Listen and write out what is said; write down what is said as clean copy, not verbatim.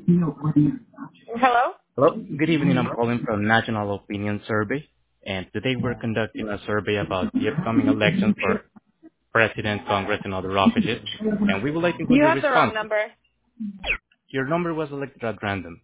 Hello? Hello. Good evening. I'm calling from National Opinion Survey, and today we're conducting a survey about the upcoming elections for President, Congress, and other offices, and we would like to include You your have the wrong response. number. Your number was selected at random.